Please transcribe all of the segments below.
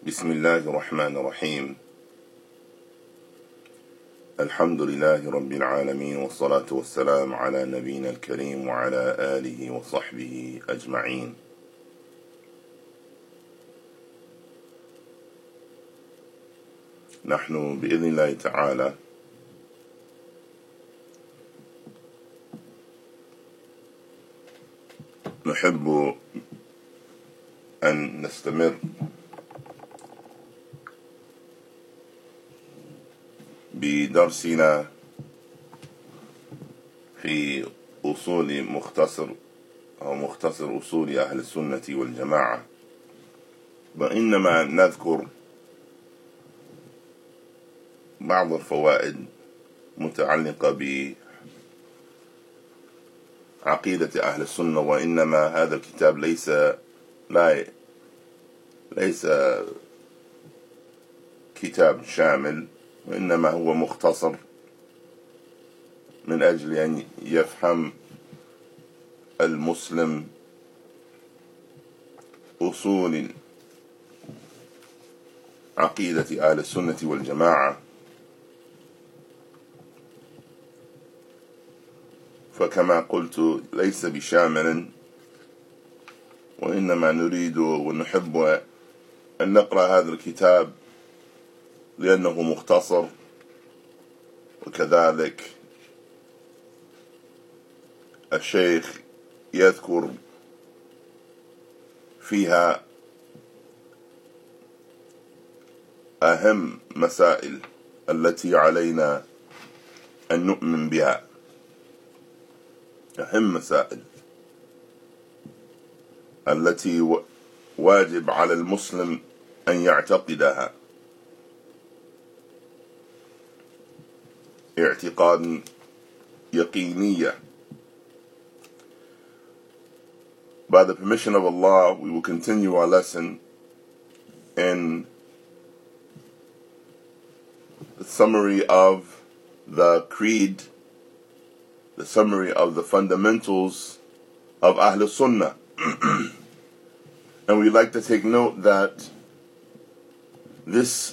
بسم الله الرحمن الرحيم. الحمد لله رب العالمين، والصلاة والسلام على نبينا الكريم وعلى آله وصحبه أجمعين. نحن بإذن الله تعالى نحب أن نستمر بدرسنا في مختصر أصول أهل السنة والجماعة، وإنما نذكر بعض الفوائد متعلقة بعقيدة أهل السنة، وإنما هذا الكتاب ليس كتاب شامل، وإنما هو مختصر من أجل أن يفهم المسلم أصول عقيدة أهل السنة والجماعة. فكما قلت ليس بشامل، وإنما نريد ونحب أن نقرأ هذا الكتاب لأنه مختصر، وكذلك الشيخ يذكر فيها أهم مسائل التي علينا أن نؤمن بها، أهم مسائل التي واجب على المسلم أن يعتقدها اعتقاد يقينية. By the permission of Allah, we will continue our lesson in the summary of the creed, the summary of the fundamentals of Ahl Sunnah. And we'd like to take note that this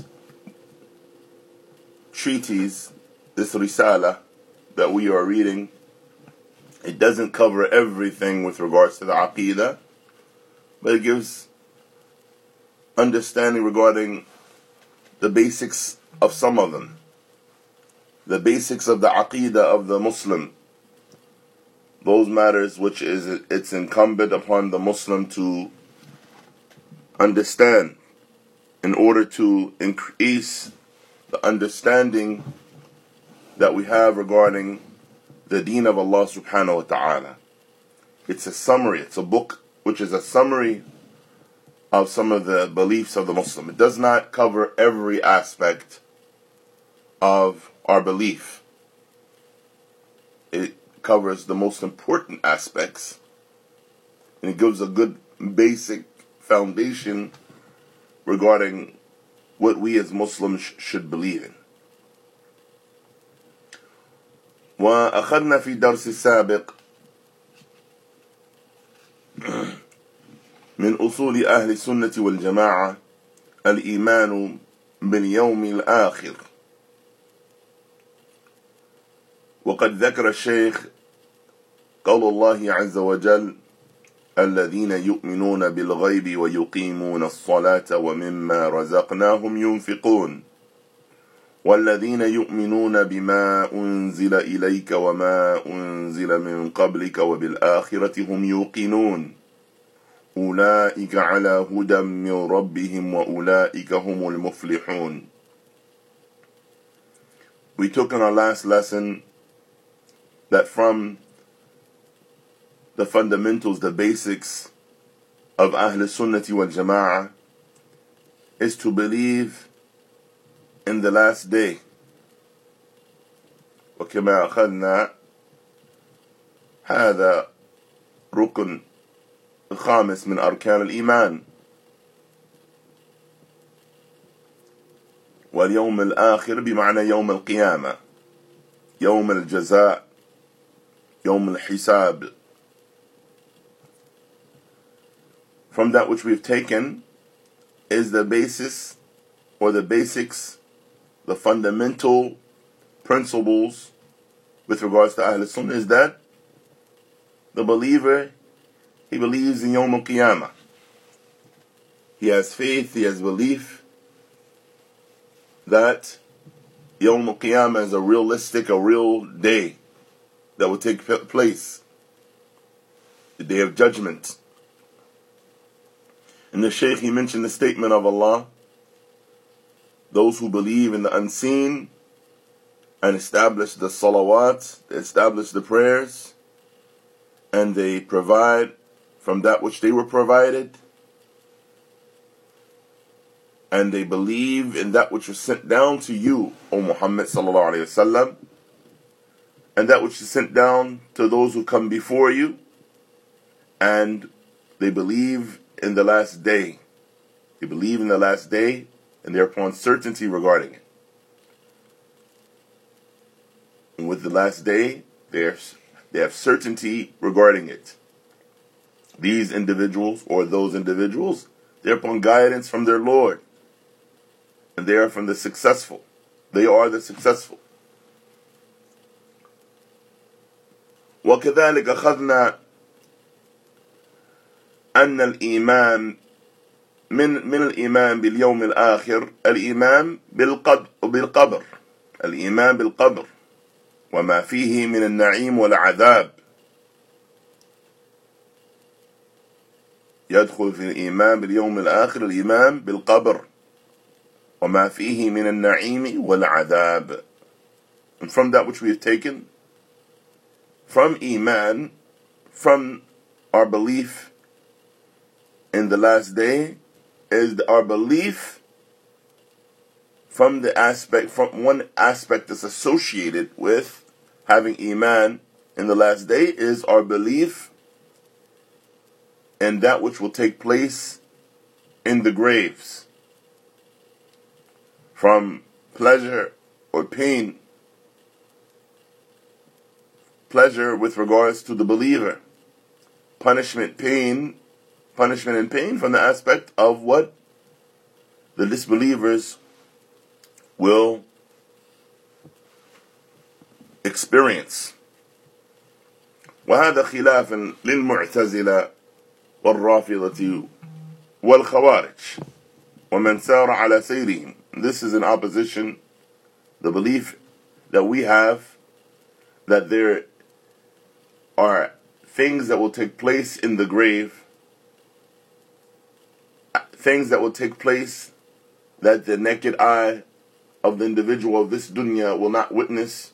treatise, this risala that we are reading, it doesn't cover everything with regards to the Aqidah, but it gives understanding regarding the basics of some of them, the basics of the Aqidah of the Muslim, those matters which it's incumbent upon the Muslim to understand in order to increase the understanding that we have regarding the deen of Allah subhanahu wa ta'ala. It's a summary, it's a book which is a summary of some of the beliefs of the Muslim. It does not cover every aspect of our belief. It covers the most important aspects, and it gives a good basic foundation regarding what we as Muslims should believe in. وأخذنا في درس السابق من أصول أهل السنة والجماعة الإيمان باليوم الآخر، وقد ذكر الشيخ قول الله عز وجل: الذين يؤمنون بالغيب ويقيمون الصلاة ومما رزقناهم ينفقون والذين يؤمنون بما أنزل إليك وما أنزل من قبلك وبالآخرة هم يوقنون أولئك على هدى من ربهم وأولئك هم المفلحون. We took in our last lesson that from the fundamentals, the basics of Ahl Sunnati wal Jama'ah is to believe in the last day. وكما أخذنا هذا ركن الخامس من أركان الإيمان، واليوم الآخر بمعنى يوم القيامة، يوم الجزاء، يوم الحساب. From that which we've taken is the basis or the basics, the fundamental principles with regards to Ahl Sunnah is that the believer, he believes in Yawm al-Qiyamah. He has faith, he has belief that Yawm al-Qiyamah is a real day that will take place, the day of judgment. And the Shaykh, he mentioned the statement of Allah, those who believe in the unseen and establish the salawat, they establish the prayers, and they provide from that which they were provided, and they believe in that which was sent down to you, O Muhammad sallallahu alaihi wasallam, and that which is sent down to those who come before you, and they believe in the last day. They believe in the last day, and they're upon certainty regarding it. And with the last day, they have certainty regarding it. These individuals, or those individuals, they're upon guidance from their Lord. And they are from the successful. They are the successful. وكذلك أخذنا أن الإيمان من الإيمان باليوم الآخر الإيمان بالقبر الإيمان بالقبر وما فيه من النعيم والعذاب يدخل في الإيمان باليوم الآخر الإيمان بالقبر وما فيه من النعيم والعذاب. And from that which we have taken from Iman, from our belief in the last day, is our belief from one aspect that's associated with having Iman in the last day is our belief in that which will take place in the graves, from pleasure or pain. Pleasure with regards to the believer, punishment and pain from the aspect of what the disbelievers will experience. وهذا خلاف للمعتزلة والرافضة والخوارج ومن سار على سيرهم. This is in opposition, the belief that we have that there are things that will take place in the grave, things that will take place that the naked eye of the individual of this dunya will not witness,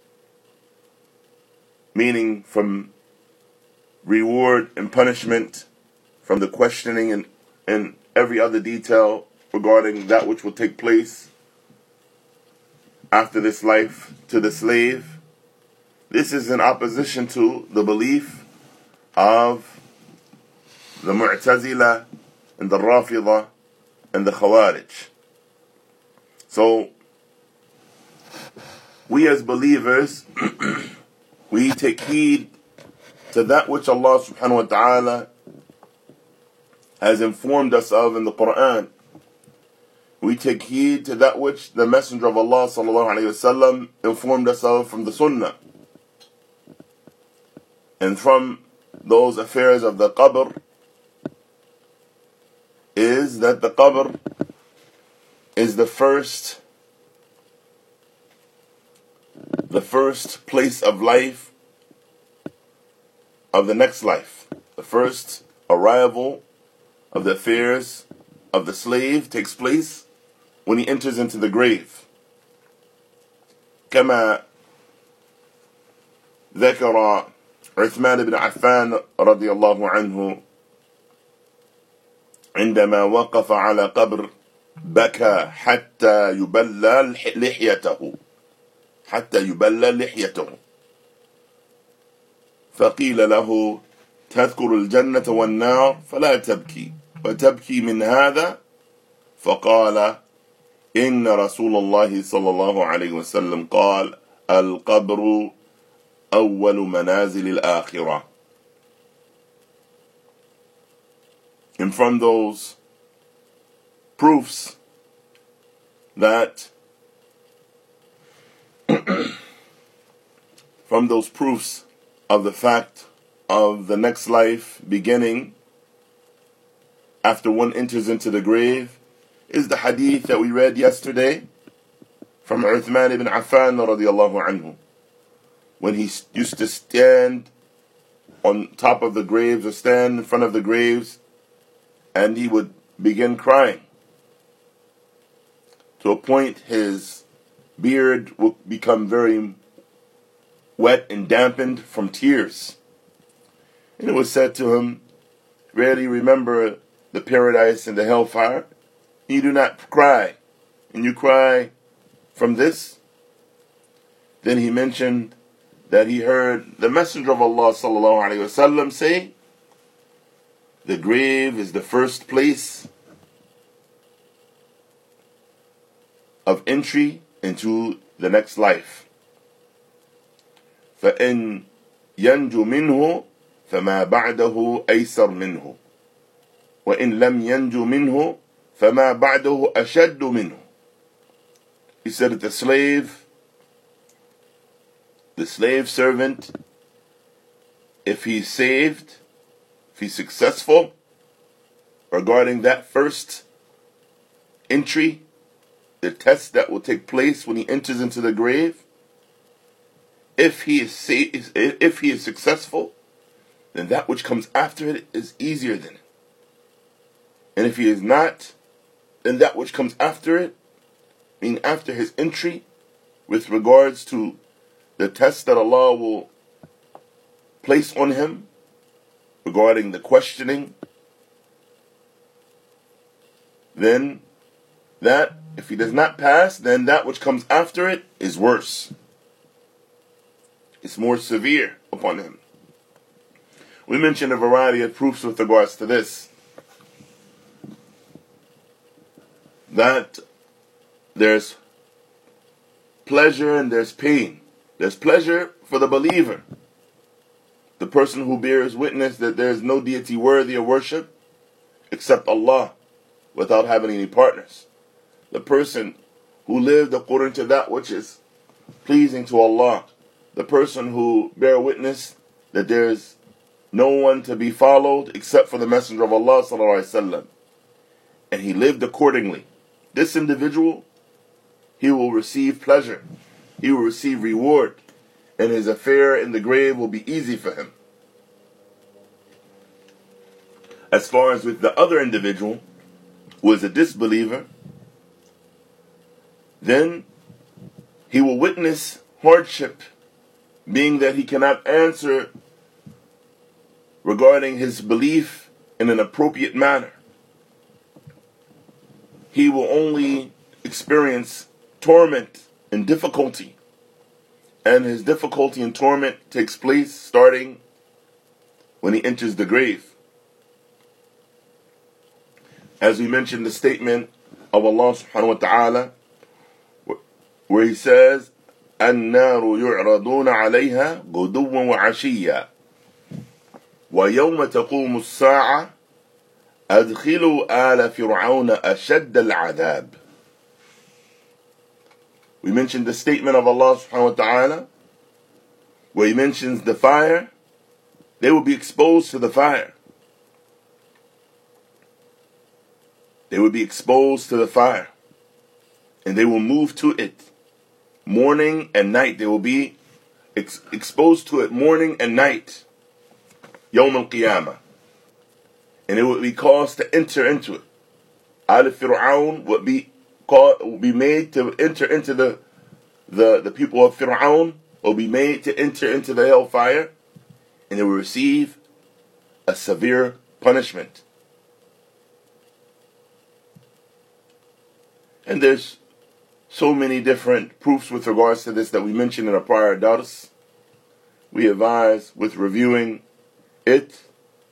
meaning from reward and punishment, from the questioning and every other detail regarding that which will take place after this life to the slave. This is in opposition to the belief of the Mu'tazila and the Rafida and the Khawarij. So, we as believers, we take heed to that which Allah subhanahu wa ta'ala has informed us of in the Quran. We take heed to that which the Messenger of Allah sallallahu alayhi wasallam informed us of from the Sunnah. And from those affairs of the qabr is that the qabr is the first place of life of the next life. The first arrival of the affairs of the slave takes place when he enters into the grave. كما ذكر عثمان بن عفان رضي الله عنه عندما وقف على قبر بكى حتى يبلى لحيته فقيل له تذكر الجنة والنار فلا تبكي وتبكي من هذا فقال إن رسول الله صلى الله عليه وسلم قال القبر أول منازل الآخرة. And from those proofs that from those proofs of the fact of the next life beginning after one enters into the grave is the hadith that we read yesterday from Uthman ibn Affan radiallahu anhu, when he used to stand on top of the graves or stand in front of the graves, and he would begin crying to a point his beard would become very wet and dampened from tears. And it was said to him, "Really remember the paradise and the hellfire? You do not cry, and you cry from this?" Then he mentioned that he heard the Messenger of Allah sallallahu alaihi wasallam say, "The grave is the first place of entry into the next life. فَإِنْ يَنْجُ مِنْهُ فَمَا بَعْدَهُ أَيْسَرْ مِنْهُ وَإِنْ لَمْ يَنْجُ مِنْهُ فَمَا بَعْدَهُ أَشَدُّ مِنْهُ." He said that the slave servant, if he's saved, if he's successful regarding that first entry, the test that will take place when he enters into the grave, if he is successful, then that which comes after it is easier than it. And if he is not, then that which comes after it, meaning after his entry, with regards to the test that Allah will place on him regarding the questioning, then that, if he does not pass, then that which comes after it is worse. It's more severe upon him. We mentioned a variety of proofs with regards to this, that there's pleasure and there's pain. There's pleasure for the believer, the person who bears witness that there is no deity worthy of worship except Allah, without having any partners. The person who lived according to that which is pleasing to Allah. The person who bear witness that there is no one to be followed except for the Messenger of Allah sallallahu alaihi wasallam, and he lived accordingly. This individual, he will receive pleasure, he will receive reward, and his affair in the grave will be easy for him. As far as with the other individual, who is a disbeliever, then he will witness hardship, being that he cannot answer regarding his belief in an appropriate manner. He will only experience torment and difficulty, and his difficulty and torment takes place starting when he enters the grave. As we mentioned the statement of Allah subhanahu wa ta'ala, where he says, النار يعرضون عليها غدوا وعشيا ويوم تقوم الساعة أدخلوا آل فرعون أشد العذاب. We mentioned the statement of Allah subhanahu wa ta'ala, where he mentions the fire. They will be exposed to the fire. They will be exposed to the fire, and they will move to it morning and night. They will be exposed to it morning and night, Yawm al-Qiyamah, and it will be caused to enter into it. Al Fir'aun will be made to enter into the people of Fir'aun will be made to enter into the hellfire, and they will receive a severe punishment. And there's so many different proofs with regards to this that we mentioned in a prior dars. We advise with reviewing it.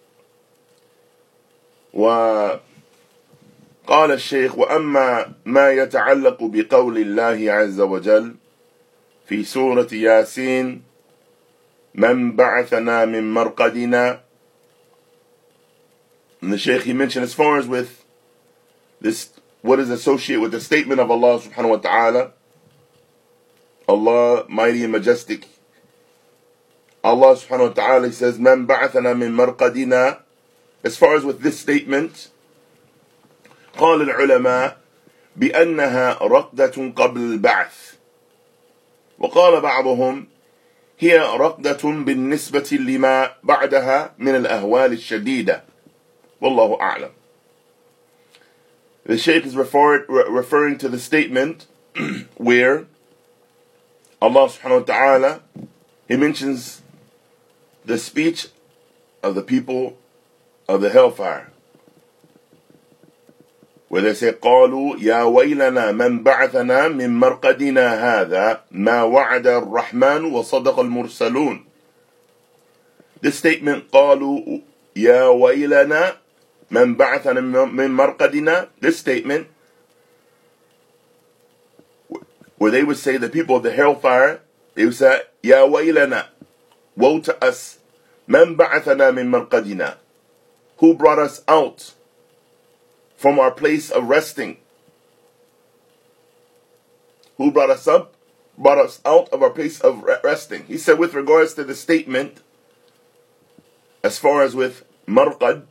وقال الشيخ وأما ما يتعلق بقول الله عز وجل في سورة ياسين من بعثنا من مرقدنا. And the Shaykh, he mentioned, as far as with this what is associated with the statement of Allah subhanahu wa ta'ala. Allah, mighty and majestic. Allah subhanahu wa ta'ala says, "Man ba'athana min marqadina." As far as with this statement, قال العلماء بأنها رقدة قبل البعث، وقال بعضهم هي رقدة بالنسبة لما بعدها من الأهوال الشديدة، والله أعلم. The Shaykh is referring to the statement where Allah subhanahu wa ta'ala, He mentions the speech of the people of the hellfire, where they say, قالوا يا ويلنا من بعثنا من مرقدنا هذا ما وعد الرحمن وصدق المرسلون. This statement, قالوا يا ويلنا من بعثنا من مرقدنا, this statement, where they would say, the people of the hellfire, they would say, يا ويلنا, woe to us, من بعثنا من مرقدنا, who brought us out from our place of resting. Who brought us up? Brought us out of our place of resting. He said with regards to the statement, as far as with marqad,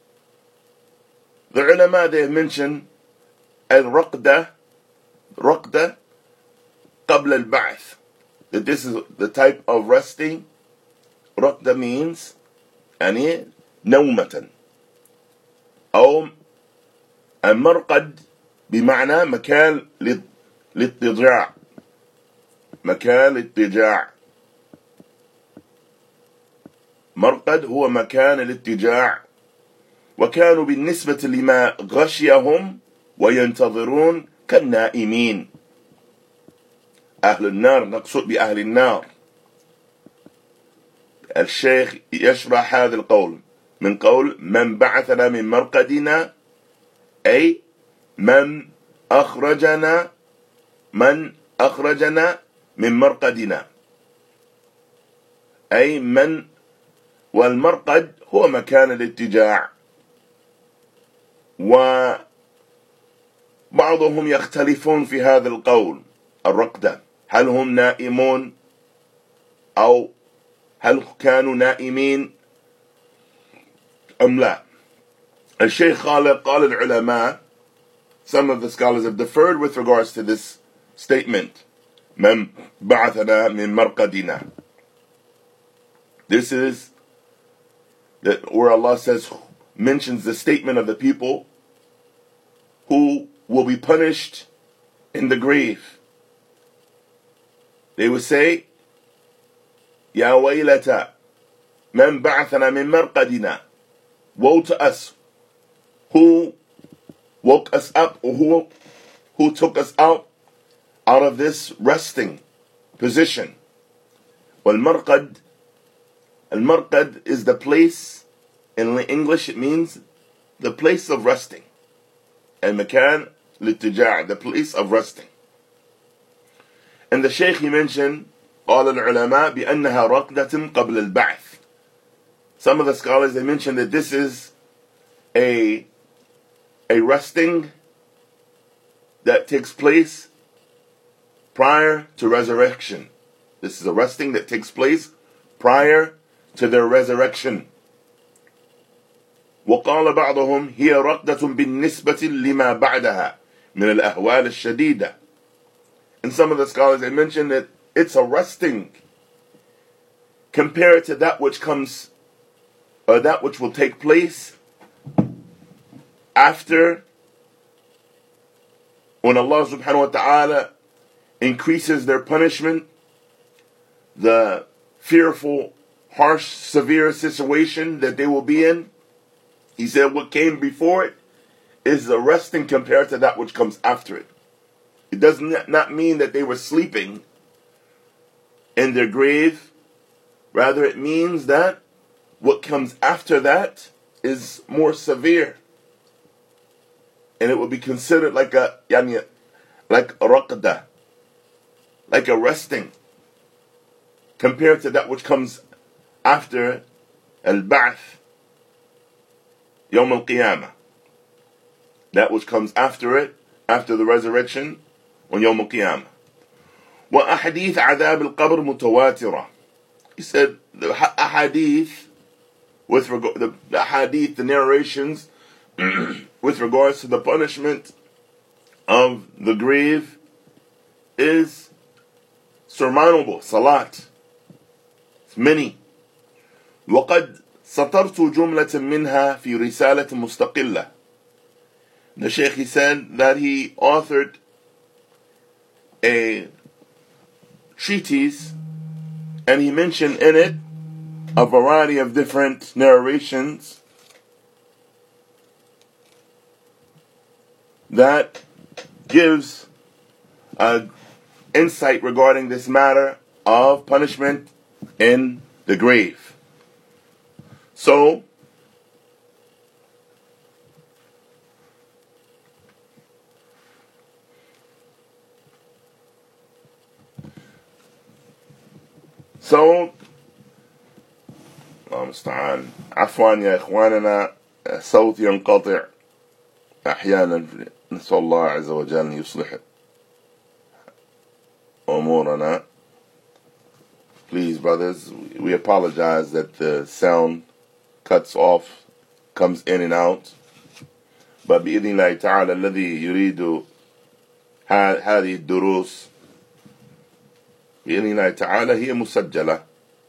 the ulama, they have mentioned al-raqda, raqda qabla al-ba'th, that this is the type of resting. Raqda means يعني نومة أو المرقد بمعنى مكان للاضطجاع، مكان الاضطجاع. مرقد هو مكان الاضطجاع. وكانوا بالنسبة لما غشيهم وينتظرون كالنائمين. أهل النار، نقصد بأهل النار. الشيخ يشرح هذا القول من قول من بعثنا من مرقدنا، أي من أخرجنا من مرقدنا، أي من، والمرقد هو مكان الاضطجاع. وبعضهم يختلفون في هذا القول الرقدة، هل هم نائمون أو هل كانوا نائمين أم لا. الشيخ قال العلماء, some of the scholars have differed with regards to this statement, من بعثنا من مرقدنا. This is that where Allah says, mentions the statement of the people who will be punished in the grave. They would say, يا ويلتا من بعثنا من مرقدنا, woe to us, who woke us up, or who took us out of this resting position. والمرقد, المرقد is the place, in English it means the place of resting, and مكان للتجاع, the place of resting. And the Shaykh, he mentioned, قال العلماء بأنها رقدة قبل البعث. Some of the scholars, they mentioned that this is a resting that takes place prior to resurrection. This is a resting that takes place prior to their resurrection. وقال بعضهم هي رقدة بالنسبة لما بعدها من الأهوال الشديدة. And some of the scholars, they mentioned that it's a resting compared to that which comes, or that which will take place after, when Allah subhanahu wa ta'ala increases their punishment, the fearful, harsh, severe situation that they will be in. He said what came before it is a resting compared to that which comes after it. It does not mean that they were sleeping in their grave. Rather, it means that what comes after that is more severe, and it will be considered like a raqda, like a resting, compared to that which comes after al-ba'th, Yawm al-Qiyamah. That which comes after it after the resurrection on Yawm al-Qiyamah. وأحاديث عذاب القبر متواترة. He said the ahadith, with regard the hadith, the narrations with regards to the punishment of the grave is surmountable. Salat. It's many. وقد سطرت جملة منها في رسالة مستقلة. The Shaykh, he said that he authored a treatise, and he mentioned in it a variety of different narrations that gives insight regarding this matter of punishment in the grave. So, الله المستعان. عفوا يا إخواننا، صوت ينقطع أحيانا، نسأل الله عز وجل أن يصلح أمورنا. Please, brothers, we apologize that the sound cuts off, comes in and out. But بإذن الله تعالى الذي يريد هذه الدروس بإذن الله تعالى هي مسجلة.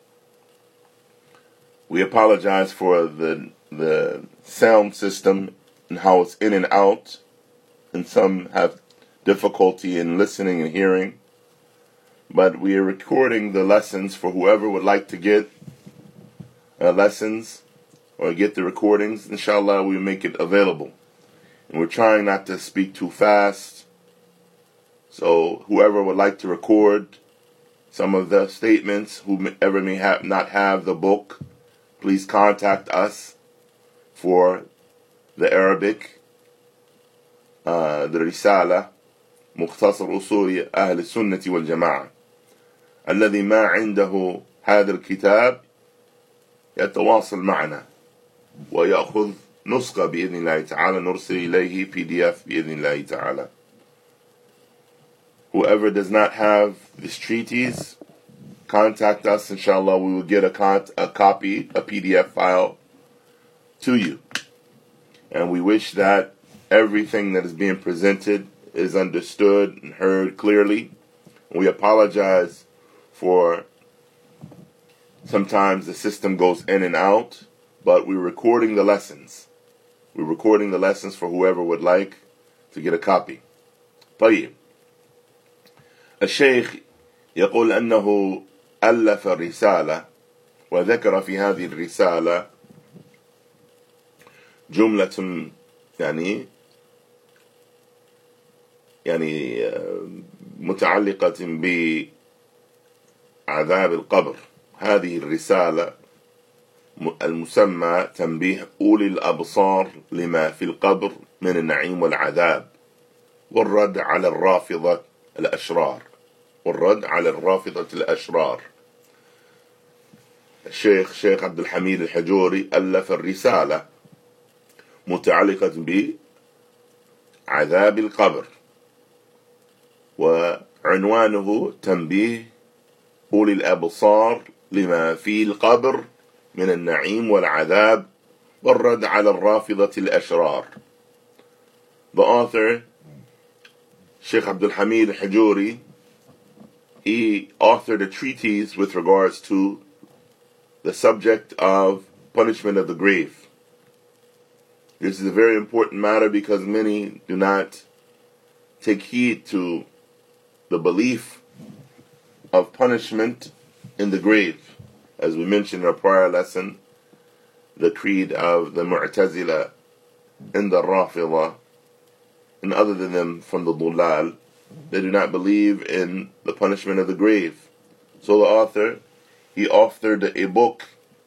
We apologize for the sound system and how it's in and out, and some have difficulty in listening and hearing. But we are recording the lessons for whoever would like to get lessons or get the recordings. Inshallah, we make it available. And we're trying not to speak too fast. So whoever would like to record some of the statements, whoever may not have the book, please contact us for the Arabic, the Risala, مختصر أصول أهل السنة والجماعة. الذي ما عنده هذا الكتاب يتواصل معنا ويأخذ نسخة بإذن الله تعالى، نرسل إليه PDF بإذن الله تعالى. Whoever does not have this treatise, contact us. Inshallah, we will get a copy, a PDF file to you. And we wish that everything that is being presented is understood and heard clearly. We apologize for sometimes the system goes in and out, but we're recording the lessons. We're recording the lessons for whoever would like to get a copy. طيب. الشيخ يقول أنه ألف الرسالة، وذكر في هذه الرسالة جملة يعني متعلقة بعذاب القبر. هذه الرسالة المسمى تنبيه أولي الأبصار لما في القبر من النعيم والعذاب، والرد على الرافضة الأشرار. الشيخ عبد الحميد الحجوري ألف الرسالة متعلقة بعذاب القبر، وعنوانه تنبيه أولي الأبصار لما في القبر من النعيم والعذاب، والرد على الرافضة الأشرار. The author, Sheikh Abdul Hamid al-Hajuri, he authored a treatise with regards to the subject of punishment of the grave. This is a very important matter because many do not take heed to the belief of punishment in the grave. As we mentioned in our prior lesson, the creed of the Mu'tazila and the Rafida, and other than them from the Dhulal, they do not believe in the punishment of the grave. So the author, he authored a book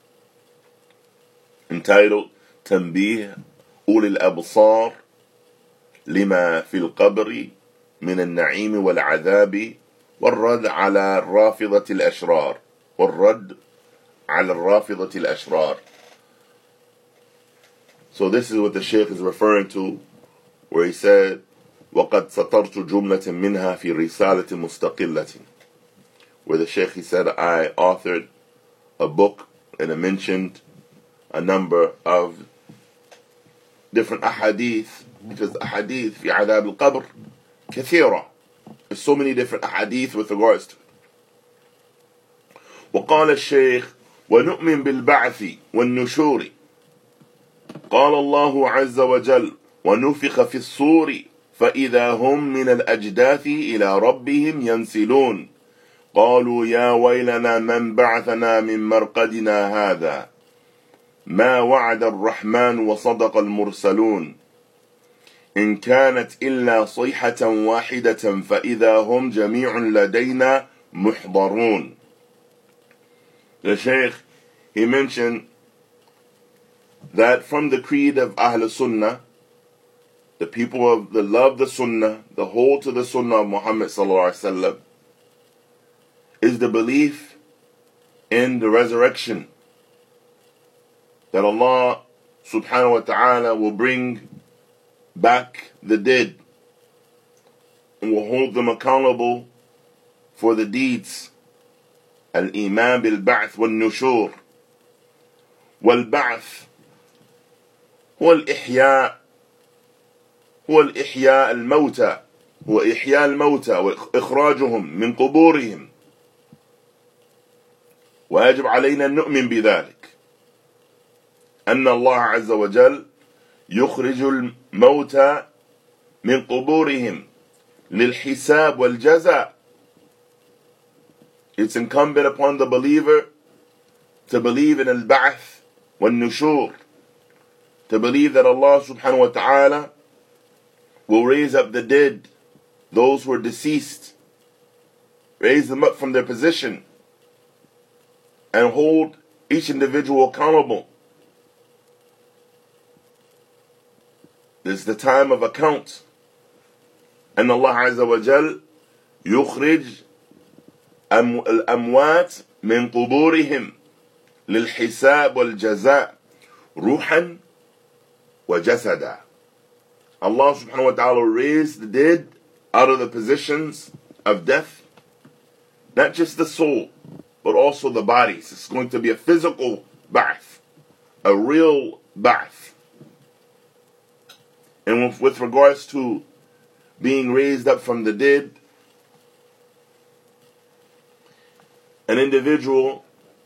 entitled تنبيه أولي الأبصار لما في القبر من النعيم والعذاب، والرد على الرافضة الأشرار. So this is what the Shaykh is referring to, where he said وقد سطرت جملة منها في رسالة مستقلة, where the Shaykh, he said, I authored a book and I mentioned a number of different ahadith, because ahadith في عذاب القبر كثيرة. There's so many different ahadith with regards to it. وقال الشيخ ونؤمن بالبعث والنشور. قال الله عز وجل ونفخ في الصور فإذا هم من الأجداث إلى ربهم ينسلون قالوا يا ويلنا من بعثنا من مرقدنا هذا ما وعد الرحمن وصدق المرسلون إن كانت إلا صيحة واحدة فإذا هم جميع لدينا محضرون. The Shaykh, he mentioned that from the creed of Ahl Sunnah, the people of the love the Sunnah, the hold to the Sunnah of Muhammad sallallahu alaihi wasallam, is the belief in the resurrection, that Allah subhanahu wa ta'ala will bring back the dead and will hold them accountable for the deeds. Al-Iman bil-Ba'th wal-Nushur. Wal-Ba'th هو الإحياء الموتى, هو إحياء الموتى وإخراجهم من قبورهم, ويجب علينا أن نؤمن بذلك أن الله عز وجل يخرج الموتى من قبورهم للحساب والجزاء. It's incumbent upon the believer to believe in al-Ba'th wal-Nushur, to believe that Allah subhanahu wa ta'ala will raise up the dead, those who are deceased, raise them up from their position, and hold each individual accountable. This is the time of account. And Allah Azza wa Jal يخرج الأموات من قبورهم للحساب والجزاء روحا وجسدا. Allah subhanahu wa ta'ala will raise the dead out of the positions of death, not just the soul, but also the bodies. It's going to be a physical ba'th, a real ba'th. And with regards to being raised up from the dead, an individual,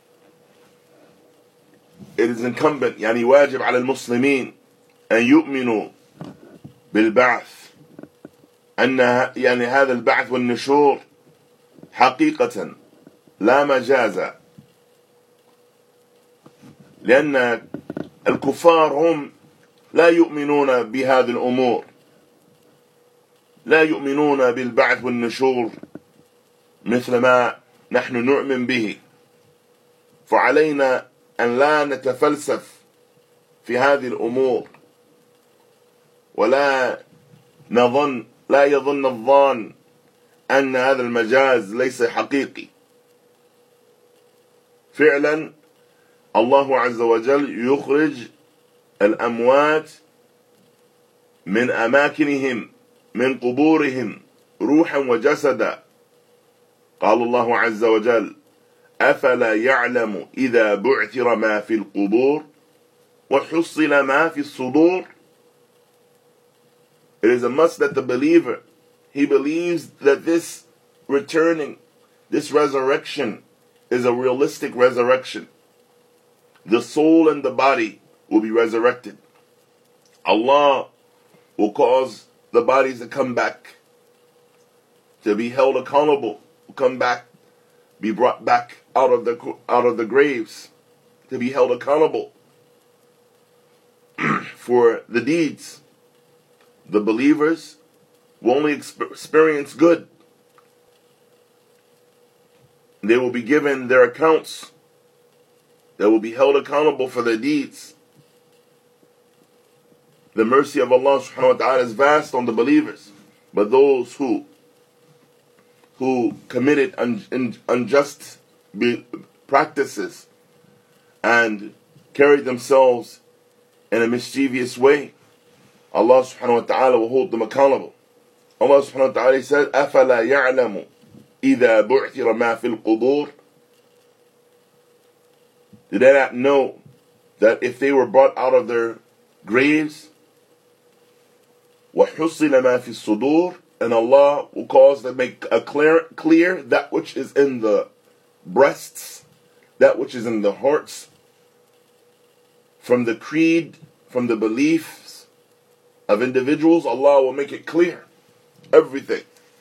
it is incumbent, يعني واجب على المسلمين أن يؤمنوا بالبعث، أن يعني هذا البعث والنشور حقيقة لا مجازا، لأن الكفار هم لا يؤمنون بهذه الأمور، لا يؤمنون بالبعث والنشور مثل ما نحن نؤمن به. فعلينا أن لا نتفلسف في هذه الأمور، ولا يظن الظان أن هذا المجاز ليس حقيقي. فعلا الله عز وجل يخرج الأموات من أماكنهم من قبورهم روحا وجسدا. قال الله عز وجل أفلا يعلم إذا بعثر ما في القبور وحصل ما في الصدور. It is a must that the believer, he believes that this returning, this resurrection is a realistic resurrection. The soul and the body will be resurrected. Allah will cause the bodies to come back, to be held accountable, come back, be brought back out of the graves, to be held accountable for the deeds. The believers will only experience good. They will be given their accounts. They will be held accountable for their deeds. The mercy of Allah subhanahu wa ta'ala is vast on the believers. But those who committed unjust practices and carried themselves in a mischievous way, Allah subhanahu wa ta'ala will hold them accountable. Allah subhanahu wa ta'ala said, أَفَلَا يَعْلَمُ إِذَا بُعْثِرَ مَا فِي الْقُبُورِ. Did they not know that if they were brought out of their graves, وَحُصِّلَ مَا فِي الصُّدُورِ, and Allah will cause to make a clear that which is in the breasts, that which is in the hearts, from the creed, from the beliefs of individuals, Allah will make it clear. Everything.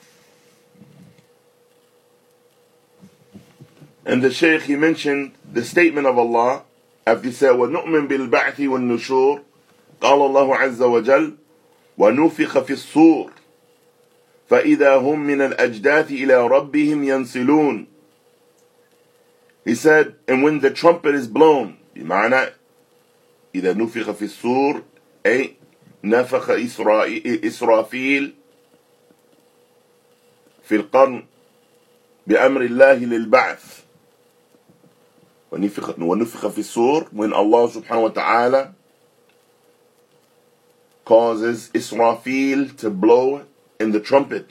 And the Shaykh, he mentioned the statement of Allah after he said, وَنُؤْمِن بِالْبَعْثِ وَالنُّشُورِ. قال الله عز وجل ونفخ في الصور فإذا هم من الأجداث إلى ربهم ينسلون. He said, and when the trumpet is blown, بمعنى إذا نفخ في الصور أي نفخ إسرافيل في القرن بأمر الله للبعث. ونفخ في الصور, when Allah subhanahu wa ta'ala causes Israfil to blow in the trumpet,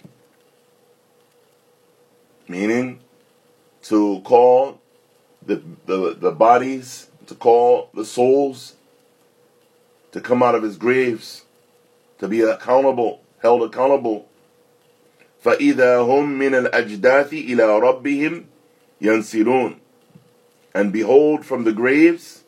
meaning to call the bodies, to call the souls to come out of his graves, to be accountable, held accountable. فَإِذَا هُمْ مِنَ الْأَجْدَاثِ إِلَىٰ رَبِّهِمْ يَنْسِلُونَ. And behold, from the graves,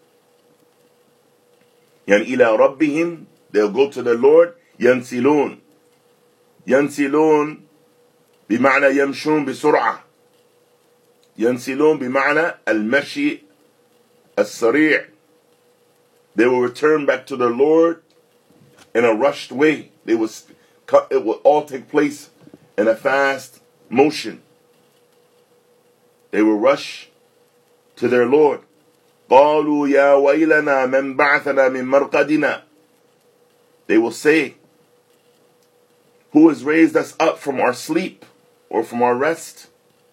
يعني إِلَىٰ رَبِّهِمْ, they'll go to the Lord. ينسلون. ينسلون بمعنى يمشون بسرعة. ينسلون بمعنى المشي السريع. They will return back to their Lord in a rushed way. It will all take place in a fast motion. They will rush to their Lord. قالوا يا ويلنا من بعثنا من مرقدنا. They will say, who has raised us up from our sleep or from our rest?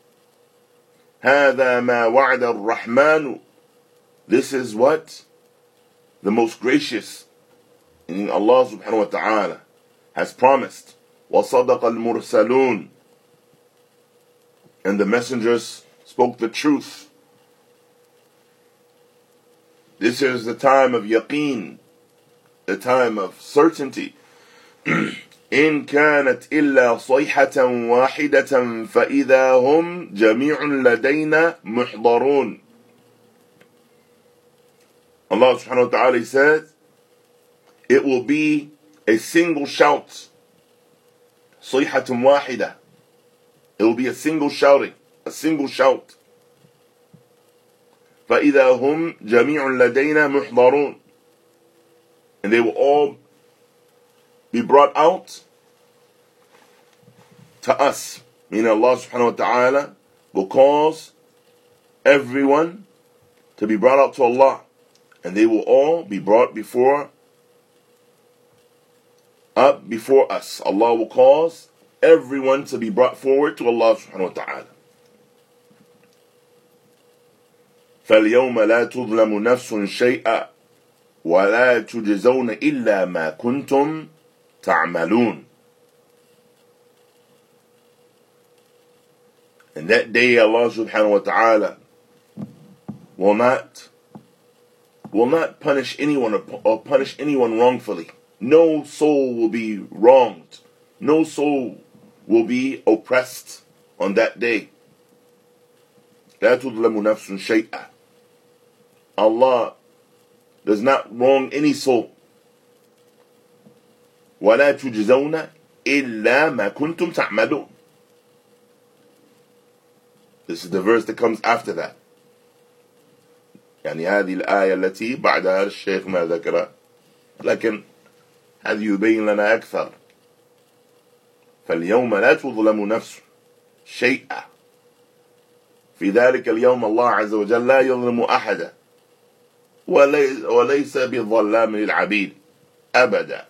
هذا ما وعد الرحمن. This is what the most gracious, meaning Allah subhanahu wa ta'ala, has promised. وَصَدَقَ الْمُرْسَلُونَ. And the messengers spoke the truth. This is the time of yaqeen, the time of certainty. إِن كَانَتْ إِلَّا صَيْحَةً وَاحِدَةً فَإِذَا هُمْ جَمِيعٌ لَدَيْنَا مُحْضَرُونَ. Allah subhanahu wa ta'ala says, it will be a single shout. صَيْحَةٌ وَاحِدَةً. It will be a single shouting, a single shout. فَإِذَا هُمْ جَمِيعٌ لَدَيْنَا مُحْضَرُونَ. And they will all be brought out to us. Meaning Allah subhanahu wa ta'ala will cause everyone to be brought out to Allah. And they will all be brought up before us. Allah will cause everyone to be brought forward to Allah subhanahu wa ta'ala. فَالْيَوْمَ لَا تُظْلَمُ نَفْسٌ شَيْئًا وَلَا تُجْزَوْنَ إِلَّا مَا كُنْتُمْ تَعْمَلُونَ. And that day Allah subhanahu wa ta'ala will not punish anyone or punish anyone wrongfully. No soul will be wronged. No soul will be oppressed on that day. لا تظلم نفس شيئا. Allah does not wrong any soul. ولا تجزون إلا ما كنتم تعملون. This is the verse that comes after that. يعني هذه الآية التي بعدها الشيخ ما ذكرها، لكن هذه يبين لنا أكثر. فاليوم لا تظلم نفس شيئا. في ذلك اليوم الله عز وجل لا يظلم أحدا وليس بظلام للعبيد أبدا.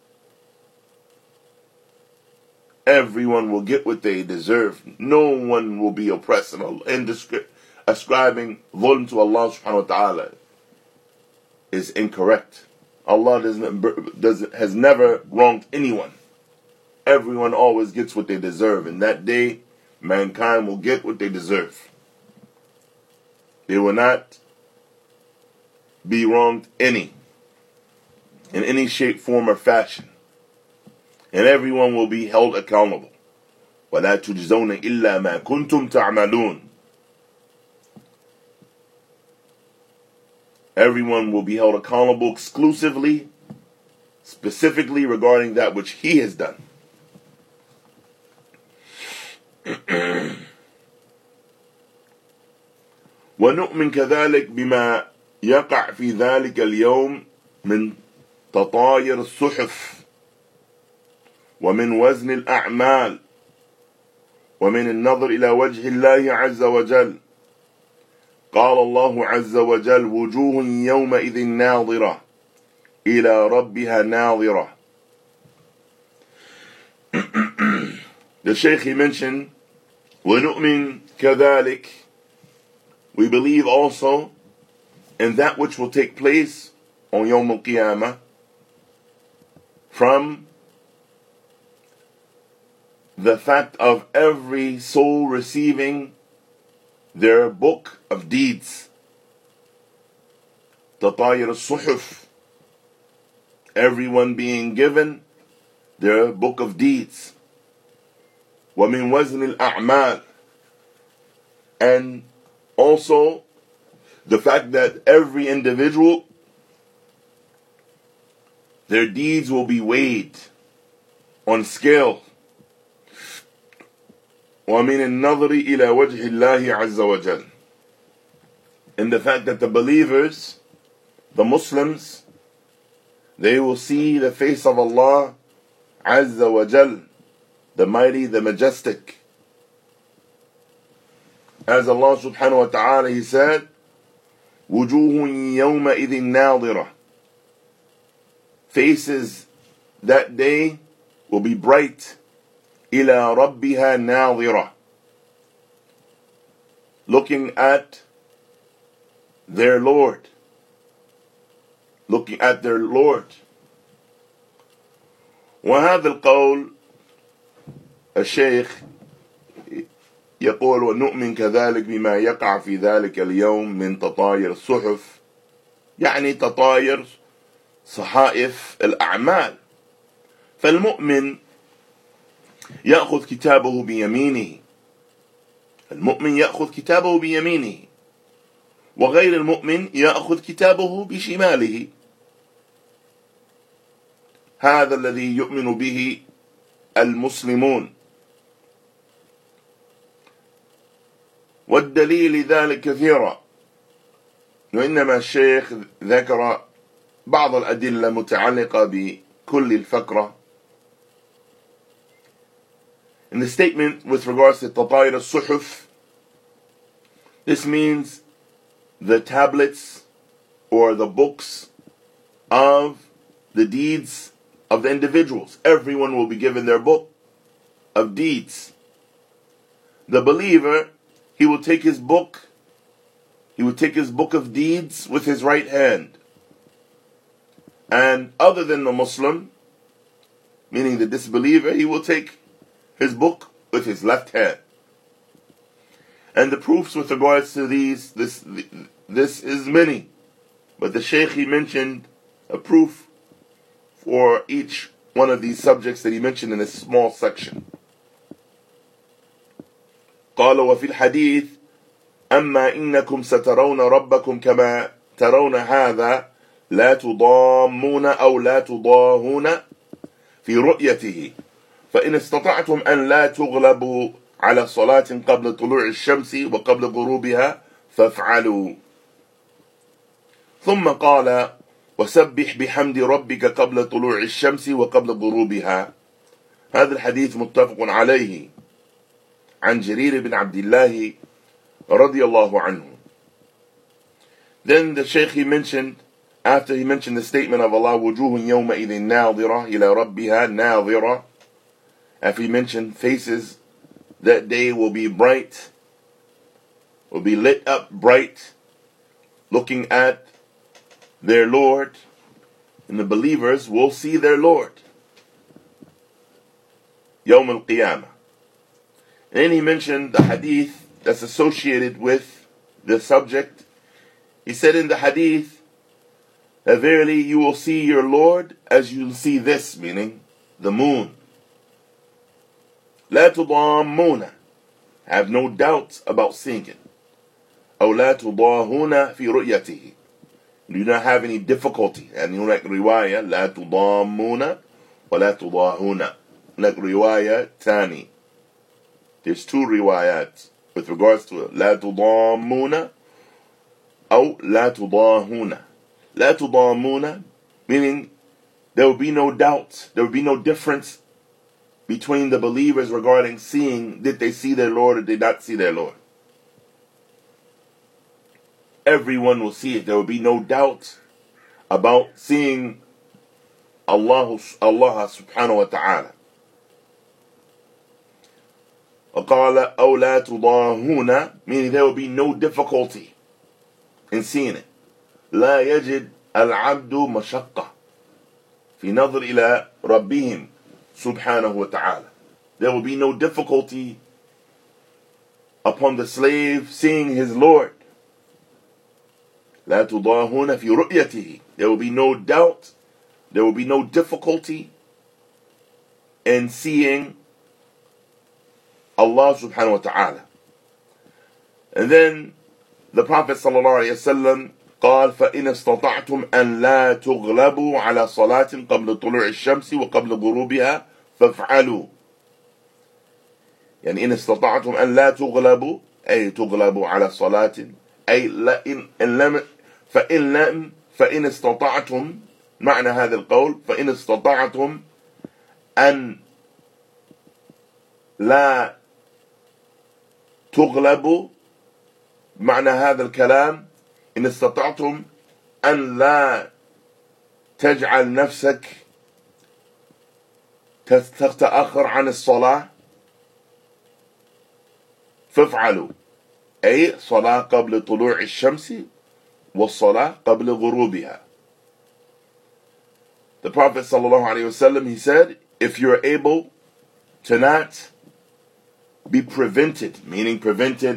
Everyone will get what they deserve. No one will be oppressed and ascribing dhulm to Allah subhanahu wa ta'ala is incorrect. Allah has never wronged anyone. everyone always gets what they deserve. And that day, mankind will get what they deserve. They will not be wronged in any shape, form, or fashion. And everyone will be held accountable. وَلَا تُجْزَوْنَ إِلَّا مَا كُنْتُمْ تَعْمَلُونَ. Everyone will be held accountable exclusively, specifically regarding that which he has done. وَنُؤْمِنْ كَذَلِكَ بِمَا يَقَعْ فِي ذَلِكَ الْيَوْمِ مِنْ تطاير الصحف ومن وزن الأعمال ومن النظر إلى وجه الله عز وجل. قال الله عز وجل: وجوه يومئذ ناظرة إلى ربها ناظرة. The Shaykh, he mentioned, وَنُؤْمِنْ كَذَلِكَ, we believe also in that which will take place on Yawm al-Qiyamah, from the fact of every soul receiving their book of deeds. تطاير الصحف, everyone being given their book of deeds. ومن وزن الأعمال, and also the fact that every individual, their deeds will be weighed on scale. ومن النظر إلى وجه الله عز وجل, and the fact that the believers, the Muslims, they will see the face of Allah عز وجل, the mighty, the majestic. As Allah subhanahu wa ta'ala, he said, وجوه يومئذ ناظرة, faces that day will be bright. إلى ربها ناظرة, looking at their Lord. Looking at their Lord. وهذا القول الشيخ يقول: ونؤمن كذلك بما يقع في ذلك اليوم من تطاير الصحف، يعني تطاير صحائف الأعمال. فالمؤمن يأخذ كتابه بيمينه، المؤمن يأخذ كتابه بيمينه، وغير المؤمن يأخذ كتابه بشماله. هذا الذي يؤمن به المسلمون. والدليل ذلك كثيرا، وإنما الشيخ ذكر بعض الأدلة متعلقة بكل الفقرة. In the statement with regards to تطاير الصحف, this means the tablets or the books of the deeds of the individuals. Everyone will be given their book of deeds. The believer, he will take his book of deeds with his right hand. And other than the Muslim, meaning the disbeliever, he will take his book with his left hand. And the proofs with regards to this is many. But the Shaykh, he mentioned a proof for each one of these subjects that he mentioned in a small section. قال: وفي الحديث: أما إنكم سترون ربكم كما ترون هذا لا تضامون أو لا تضاهون في رؤيته فإن استطعتم أن لا تغلبوا على صلاة قبل طلوع الشمس وقبل غروبها فافعلوا. ثم قال: وسبح بحمد ربك قبل طلوع الشمس وقبل غروبها. هذا الحديث متفق عليه عن جرير بن عبد الله رضي الله عنه. Then the Shaykh, he mentioned, after he mentioned the statement of Allah, وجوه يومئذ ناظرة إلى ربها ناظرة, after he mentioned faces that day will be bright, will be lit up bright, looking at their Lord, and the believers will see their Lord. يوم القيامة. And then he mentioned the hadith that's associated with the subject. He said in the hadith that verily you will see your Lord as you see this, meaning the moon. لا تضامون, have no doubts about seeing it. أو لا تضاهون في رؤيته, you do not have any difficulty. And you like riwayah لا تضامون ولا تضاهون, like riwayah tani. There's two riwayat with regards to it. لا تضامون أو لا تضاهون. لا تضامون meaning there will be no doubt, there will be no difference between the believers regarding seeing, did they see their Lord or did not see their Lord. Everyone will see it. There will be no doubt about seeing Allah subhanahu wa ta'ala. وقال أو لا تضاهون, meaning there will be no difficulty in seeing it. لا يجد العبد مشقة في نظر إلى ربهم subhanahu wa ta'ala. There will be no difficulty upon the slave seeing his Lord. لا تضاهون في رؤيته. There will be no doubt, there will be no difficulty in seeing Allah subhanahu wa ta'ala. And then the Prophet sallallahu alayhi wa sallam قال فإن استطعتم أن لا تغلبوا على صلاة قبل طلوع الشمس وقبل غروبها فافعلوا. يعني إن استطعتم أن لا تغلبوا أي تغلبوا على صلاة أي لا إن لم فإن استطعتم, معنى هذا القول فإن استطعتم أن لا تغلبوا, معنى هذا الكلام إن استطعتم أن لا تجعل نفسك تتأخر عن الصلاة فافعلوا, أي صلاة قبل طلوع الشمس والصلاة قبل غروبها. The Prophet sallallahu alaihi wasallam, he said, if you're able to not be prevented, meaning prevented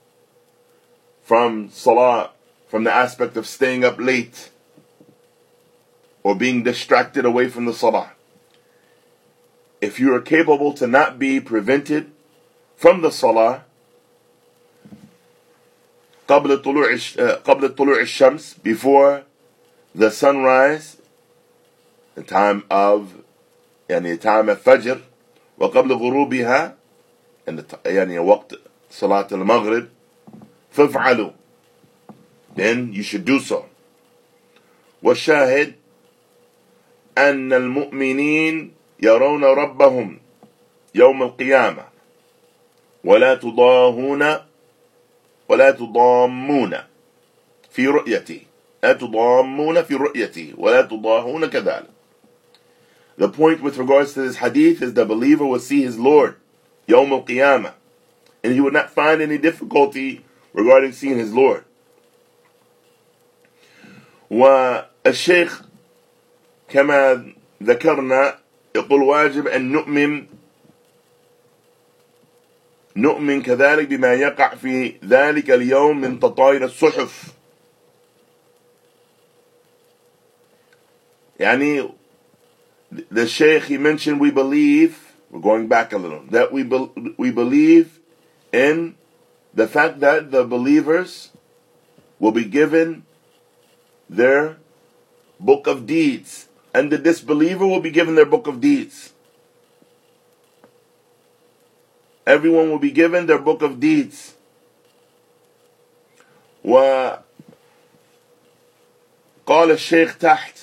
from salah, from the aspect of staying up late or being distracted away from the salah, if you are capable to not be prevented from the salah قبل طلوع الشمس, before the sunrise, the time of time of Fajr, وقبل غروبها, and وقت صلاة المغرب, فافعلوا, then you should do so. والشاهد أن المؤمنين يرون ربهم يوم القيامة ولا تضامون في رؤيته. لا تضامون في رؤيته ولا تضاهون كذلك. The point with regards to this hadith is the believer will see his Lord يوم القيامة, and he would not find any difficulty regarding seeing his Lord. والشيخ كما ذكرنا يقول واجب أن نؤمن كذلك بما يقع في ذلك اليوم من تطاير الصحف. يعني the Shaykh, he mentioned we believe, we're going back a little, that we believe in the fact that the believers will be given their book of deeds, and the disbeliever will be given their book of deeds. Everyone will be given their book of deeds. وقال الشيخ تحت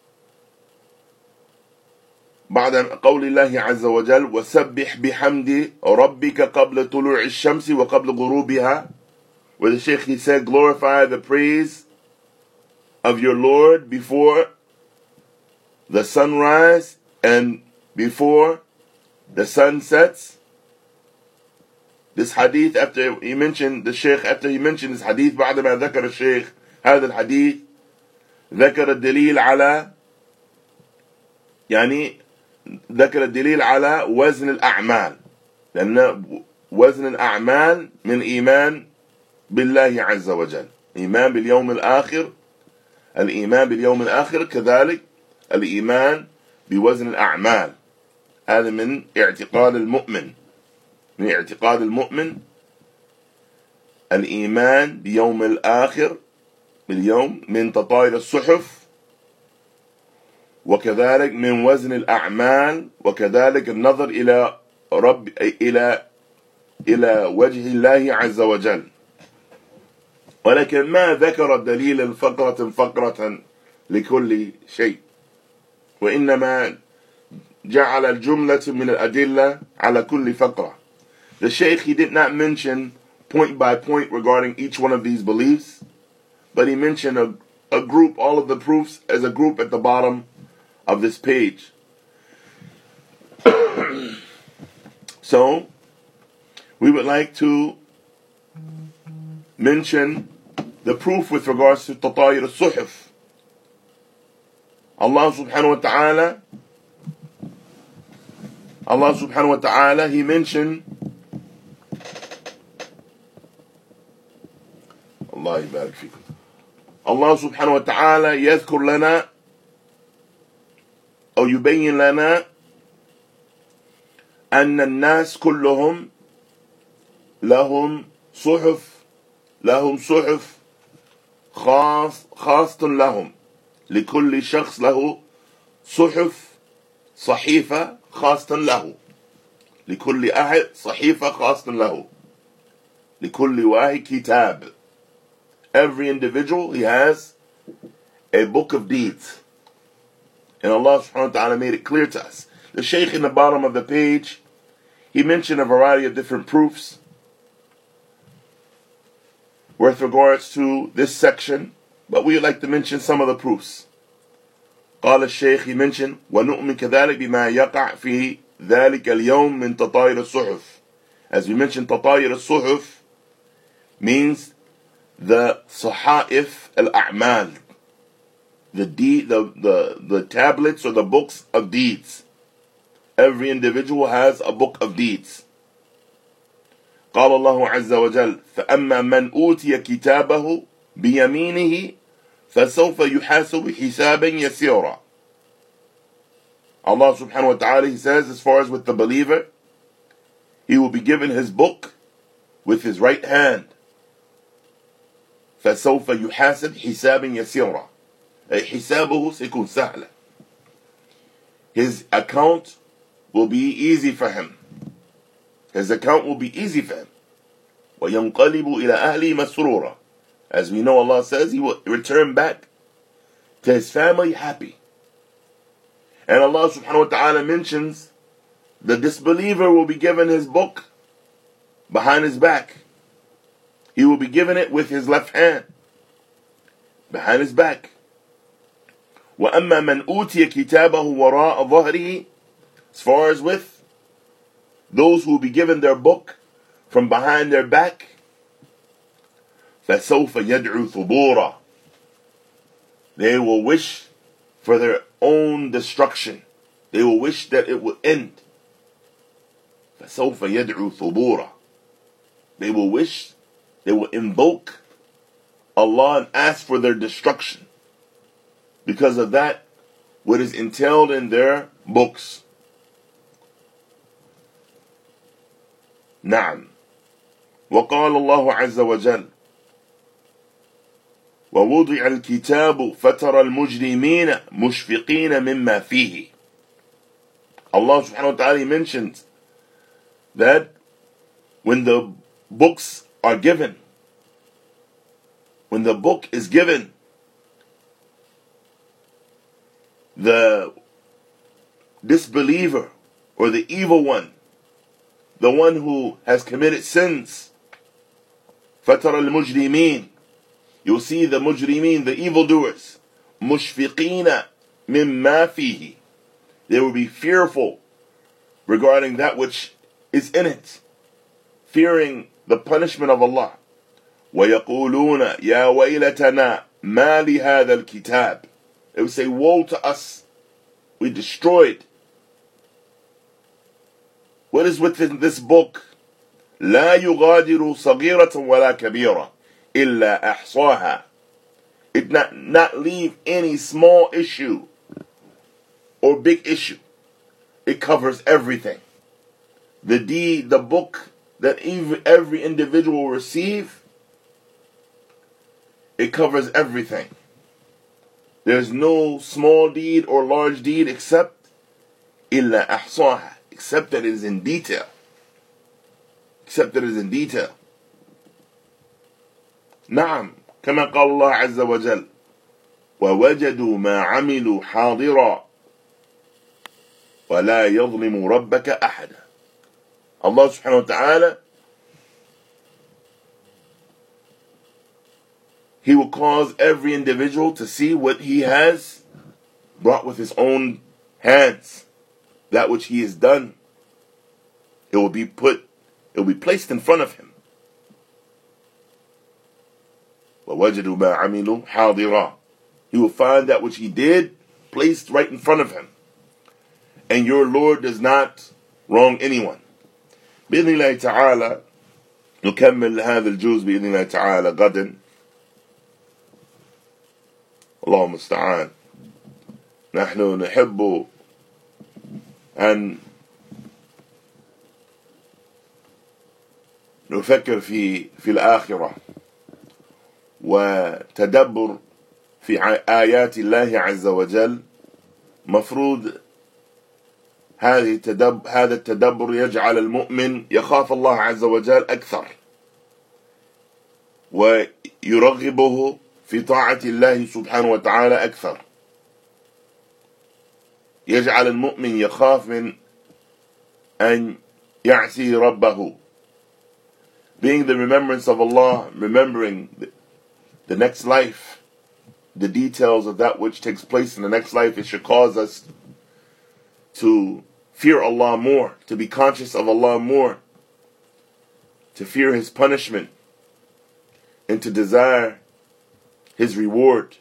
بعد قول الله عز وجل وسبح بحمد ربك قبل طلوع الشمس وقبل غروبها, where the Shaykh, he said, glorify the praise of your Lord before the sunrise and before the sun sets. This hadith, after he mentioned the Shaykh, after he mentioned this hadith, بعدما ذكر الشيخ هذا الحديث ذكر الدليل على ذكر الدليل على وزن الأعمال، لأن وزن الأعمال من إيمان بالله عز وجل، إيمان باليوم الآخر، الإيمان باليوم الآخر كذلك الإيمان بوزن الأعمال. هذا من اعتقاد المؤمن، من اعتقاد المؤمن الإيمان بيوم الآخر، باليوم، من تطاير الصحف، وكذلك من وزن الأعمال، وكذلك النظر إلى إلى وجه الله عز وجل. ولكن ما ذكر الدليل فقرة لكل شيء، وإنما جعل الجملة من الأدلة على كل فقرة. The Shaykh, he did not mention point by point regarding each one of these beliefs, but he mentioned a group, all of the proofs as a group at the bottom of this page. So, we would like to mention the proof with regards to Tatayir al-Suhuf. Allah subhanahu wa ta'ala, he mentioned, Allah يبارك فيكم, Allah subhanahu wa ta'ala يذكر لنا أو يبين لنا أن الناس كلهم لهم صحف خاصة لهم. لكل شخص له صحيفة خاصة له. لكل أحد صحيفة خاصة له. لكل واحد كتاب. Every individual, he has a book of deeds. And Allah subhanahu wa ta'ala made it clear to us. The Shaykh in the bottom of the page, he mentioned a variety of different proofs with regards to this section, but we would like to mention some of the proofs. قال الشيخ, he mentioned وَنُؤْمِنْ كَذَلِكَ بِمَا يَقَعْ فِي ذَلِكَ الْيَوْمِ مِنْ تَطَايِرِ الصُّحُفِ. As we mentioned, تطاير الصحف means the صحائف الأعمال, the tablets or the books of deeds. Every individual has a book of deeds. قال الله عز وجل فأما من أوتي كتابه بيمينه فسوف يحاسب حسابا يسيرا. Allah subhanahu wa ta'ala, he says, as far as with the believer, he will be given his book with his right hand. فسوف يحاسب حسابا يسيرا. حسابه سيكون سهلا. His account will be easy for him. His account will be easy for him. وَيَنْقَلِبُ إِلَىٰ أَهْلِهِ مَسْرُورًا. As we know, Allah says he will return back to his family happy. And Allah subhanahu wa ta'ala mentions the disbeliever will be given his book behind his back. He will be given it with his left hand behind his back. وَأَمَّا مَنْ أُوتِيَ كِتَابَهُ وَرَاءَ ظَهْرِهِ. As far as with those who will be given their book from behind their back, فَسَوْفَ يَدْعُو ثُبُورًا. They will wish for their own destruction. They will wish that it will end. فَسَوْفَ يَدْعُو ثُبُورًا. They will wish, they will invoke Allah and ask for their destruction because of that what is entailed in their books. نعم. وقال الله عز وجل ووضع الكتاب فترى المجرمين مشفقين مما فيه. Allah subhanahu wa ta'ala mentions that when the books are given, when the book is given, the disbeliever or the evil one, the one who has committed sins, فترى المجرمين, you'll see the mujrimeen, the evildoers, مشفقين مما فيه, they will be fearful regarding that which is in it, fearing the punishment of Allah. وَيَقُولُونَ يَا وَيْلَتَنَا مَا لِهَذَا الْكِتَابِ. They will say, woe to us, we destroyed what is within this book. لا يغادر صغيرة ولا كبيرة إلا أحصاها. It not leave any small issue or big issue. It covers everything. The book that every individual will receive, it covers everything. There's no small deed or large deed except إلا أحصاها, except that it is in detail. Except that it is in detail. نعم كما قال الله عز وجل ووجدوا ما عملوا حاضرا ولا يظلم ربك أحدا. Allah subhanahu wa ta'ala, He will cause every individual to see what he has brought with his own hands, that which he has done. It will be placed in front of him. وَوَجَدُوا مَا عَمِلُوا حَاضِرًا. He will find that which he did placed right in front of him. And your Lord does not wrong anyone. بإذن الله تعالى نكمل هذا الجزء بإذن الله تعالى غدا. اللهم المستعان. نحن نحب أن نفكر في الآخرة وتدبر في آيات الله عز وجل. مفروض هذا التدبر يجعل المؤمن يخاف الله عز وجل أكثر ويرغبه في طاعة الله سبحانه وتعالى أكثر. يجعل المؤمن يخاف من أن يعصي ربه. Being the remembrance of Allah, remembering the next life, the details of that which takes place in the next life, it should cause us to fear Allah more, to be conscious of Allah more, to fear His punishment, and to desire His reward.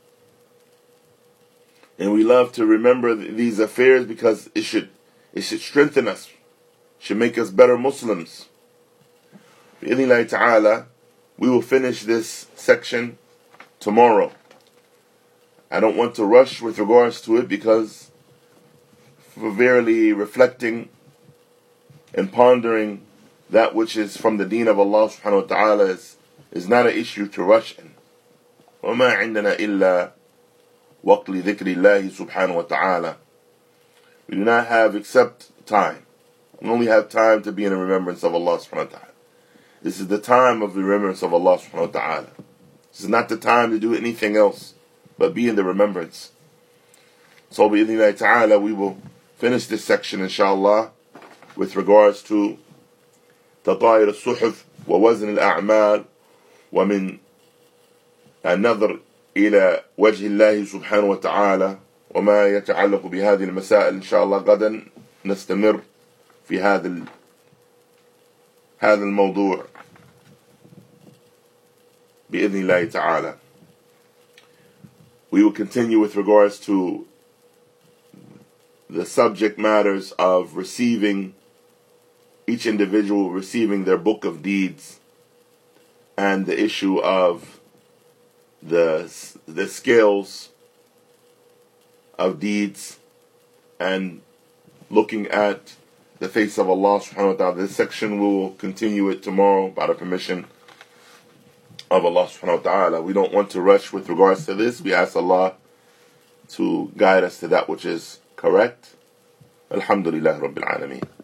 And we love to remember these affairs because it should strengthen us, should make us better Muslims. Bi-idhnillahi ta'ala, we will finish this section tomorrow. I don't want to rush with regards to it because for verily reflecting and pondering that which is from the deen of Allah subhanahu wa ta'ala is not an issue to rush in. وَمَا عِنْدَنَا إِلَّا وَقْتِ لِذِكْرِ اللَّهِ سُبْحَانَهُ وَتَعَالَى. We do not have except time. We only have time to be in the remembrance of Allah subhanahu wa ta'ala. This is the time of the remembrance of Allah subhanahu wa ta'ala. This is not the time to do anything else but be in the remembrance. So bi-idhnillahi ta'ala, we will finish this section inshallah with regards to تطاير الصحف ووزن الأعمال ومن النظر إلى وجه الله سبحانه وتعالى وما يتعلق بهذه المسائل. إن شاء الله غدا نستمر في هذا الموضوع بإذن الله تعالى. We will continue with regards to the subject matters of receiving, each individual receiving their book of deeds, and the issue of the scales of deeds, and looking at the face of Allah subhanahu wa ta'ala. This section we will continue it tomorrow by the permission of Allah subhanahu wa ta'ala. We don't want to rush with regards to this. We ask Allah to guide us to that which is correct. Alhamdulillah Rabbil Alameen.